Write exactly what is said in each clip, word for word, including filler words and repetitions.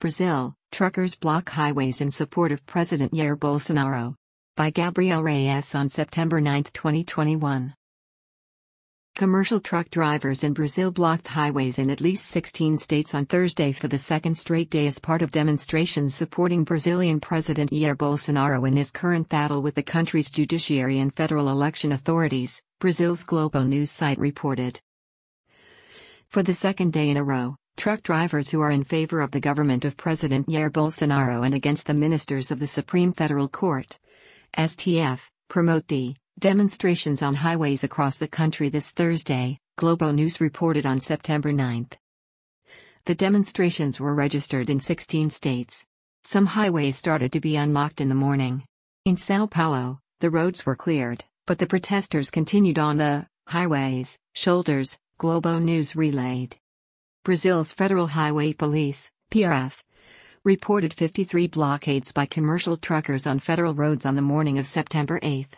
Brazil, truckers block highways in support of President Jair Bolsonaro. By Gabriel Reyes on September ninth, twenty twenty-one. Commercial truck drivers in Brazil blocked highways in at least sixteen states on Thursday for the second straight day as part of demonstrations supporting Brazilian President Jair Bolsonaro in his current battle with the country's judiciary and federal election authorities, Brazil's Globo News site reported. For the second day in a row, truck drivers who are in favor of the government of President Jair Bolsonaro and against the ministers of the Supreme Federal Court, S T F, promote the demonstrations on highways across the country this Thursday, Globo News reported on September ninth. The demonstrations were registered in sixteen states. Some highways started to be unlocked in the morning. In São Paulo, the roads were cleared, but the protesters continued on the highways' shoulders, Globo News relayed. Brazil's Federal Highway Police, P R F, reported fifty-three blockades by commercial truckers on federal roads on the morning of September eighth.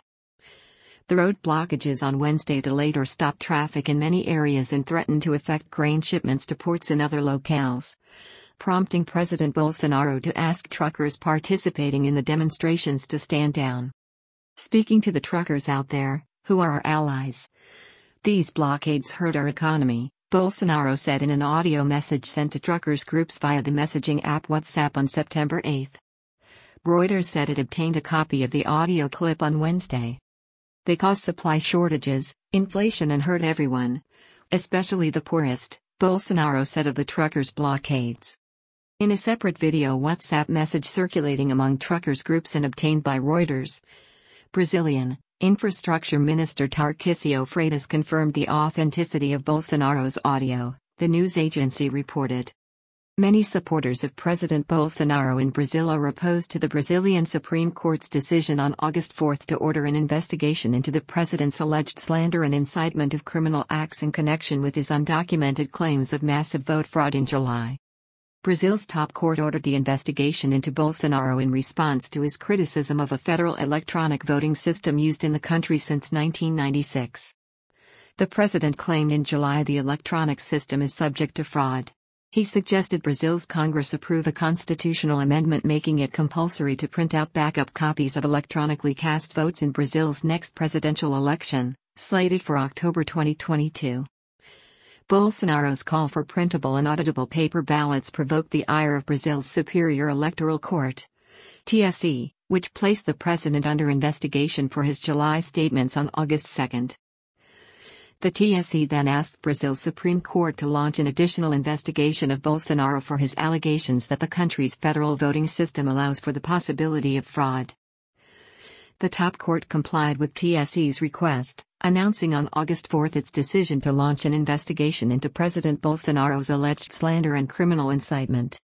The road blockages on Wednesday delayed or stopped traffic in many areas and threatened to affect grain shipments to ports in other locales, prompting President Bolsonaro to ask truckers participating in the demonstrations to stand down. Speaking to the truckers out there, who are our allies, these blockades hurt our economy, Bolsonaro said in an audio message sent to truckers groups via the messaging app WhatsApp on September eighth. Reuters said it obtained a copy of the audio clip on Wednesday. They cause supply shortages, inflation and hurt everyone, especially the poorest, Bolsonaro said of the truckers' blockades. In a separate video WhatsApp message circulating among truckers groups and obtained by Reuters, Brazilian Infrastructure Minister Tarcísio Freitas confirmed the authenticity of Bolsonaro's audio, the news agency reported. Many supporters of President Bolsonaro in Brazil are opposed to the Brazilian Supreme Court's decision on August fourth to order an investigation into the president's alleged slander and incitement of criminal acts in connection with his undocumented claims of massive vote fraud in July. Brazil's top court ordered the investigation into Bolsonaro in response to his criticism of a federal electronic voting system used in the country since nineteen ninety-six. The president claimed in July the electronic system is subject to fraud. He suggested Brazil's Congress approve a constitutional amendment making it compulsory to print out backup copies of electronically cast votes in Brazil's next presidential election, slated for October twenty twenty-two. Bolsonaro's call for printable and auditable paper ballots provoked the ire of Brazil's Superior Electoral Court, T S E, which placed the president under investigation for his July statements on August second. The T S E then asked Brazil's Supreme Court to launch an additional investigation of Bolsonaro for his allegations that the country's federal voting system allows for the possibility of fraud. The top court complied with T S E's request, announcing on August fourth its decision to launch an investigation into President Bolsonaro's alleged slander and criminal incitement.